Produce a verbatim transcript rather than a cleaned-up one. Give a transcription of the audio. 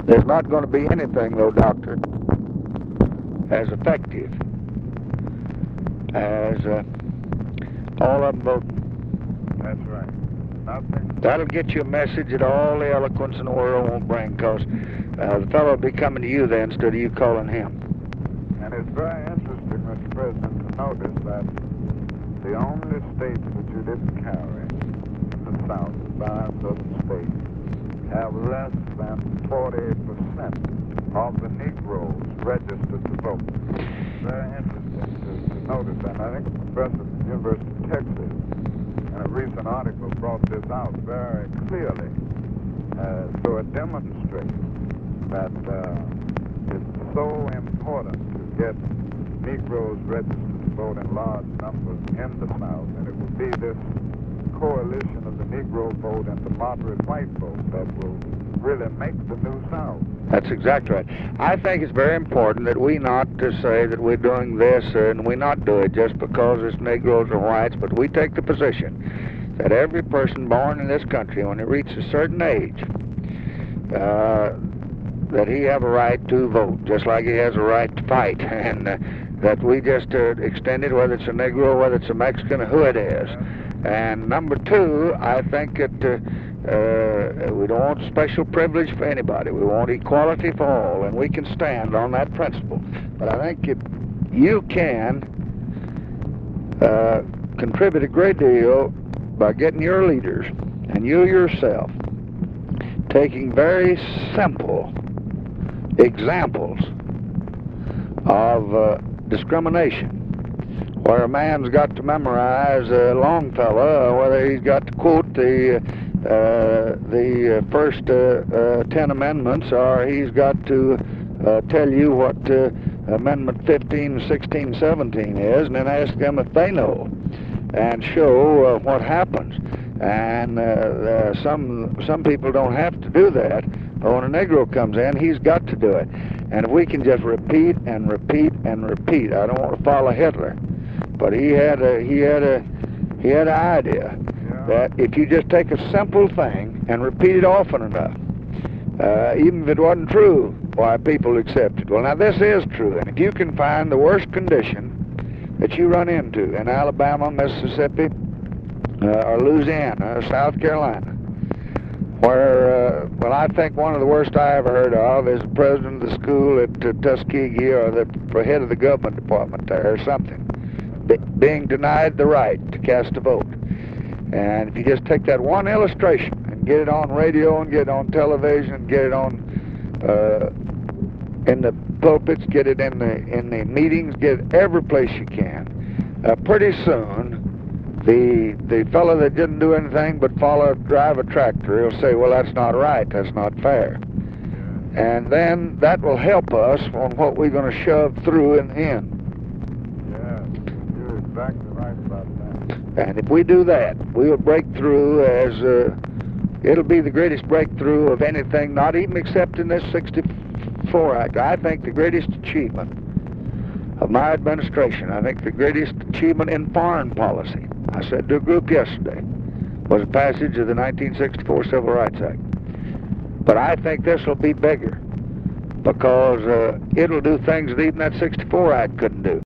There's not going to be anything, though, Doctor, as effective as uh, all of them voting. That's right. Nothing. That'll get you a message that all the eloquence in the world won't bring, because uh, the fellow will be coming to you then instead of you calling him. And it's very interesting, Mister President, to notice that the only states that you didn't carry in the South, the five southern states, have less than forty percent of the Negroes registered to vote. Very interesting to, to notice that. I think the professor from the University of Texas in a recent article brought this out very clearly. Uh, so it demonstrates that uh, it's so important to get Negroes registered to vote in large numbers in the South, and it will be this coalition of the Negro vote and the moderate white vote that will really make the new South. That's exactly right. I think it's very important that we not to say that we're doing this and we not do it just because it's Negroes or whites, but we take the position that every person born in this country, when he reaches a certain age, uh, that he have a right to vote, just like he has a right to fight, and uh, that we just uh, extend it, whether it's a Negro, whether it's a Mexican, or who it is. And number two, I think that uh, uh, we don't want special privilege for anybody. We want equality for all, and we can stand on that principle. But I think if you can uh, contribute a great deal by getting your leaders and you yourself taking very simple examples of uh, discrimination, where a man's got to memorize uh, Longfellow, or whether he's got to quote the uh, the uh, first uh, uh, ten amendments, or he's got to uh, tell you what uh, Amendment fifteen, sixteen, seventeen is, and then ask them if they know, and show uh, what happens. And uh, uh, some some people don't have to do that, but when a Negro comes in, he's got to do it. And if we can just repeat and repeat and repeat, I don't want to follow Hitler, but he had a he had a he had an idea yeah. that if you just take a simple thing and repeat it often enough, uh, even if it wasn't true, why people accept it. Well, now this is true, and if you can find the worst condition that you run into in Alabama, Mississippi, uh, or Louisiana, or South Carolina, where, uh, well, I think one of the worst I ever heard of is the president of the school at uh, Tuskegee, or the head of the government department there, or something, be being denied the right to cast a vote. And if you just take that one illustration and get it on radio and get it on television and get it on uh, in the pulpits, get it in the in the meetings, get it every place you can, uh, pretty soon the the fellow that didn't do anything but follow drive a tractor, he'll say, well, that's not right, that's not fair. And then that will help us on what we're going to shove through in the end. Yeah, you're exactly right about that. And if we do that, we'll break through as uh, it'll be the greatest breakthrough of anything, not even except in this sixty-four Act. I think the greatest achievement of my administration, I think the greatest achievement in foreign policy, I said to a group yesterday, was the passage of the nineteen sixty-four Civil Rights Act. But I think this will be bigger, because uh, it'll do things that even that sixty-four Act couldn't do.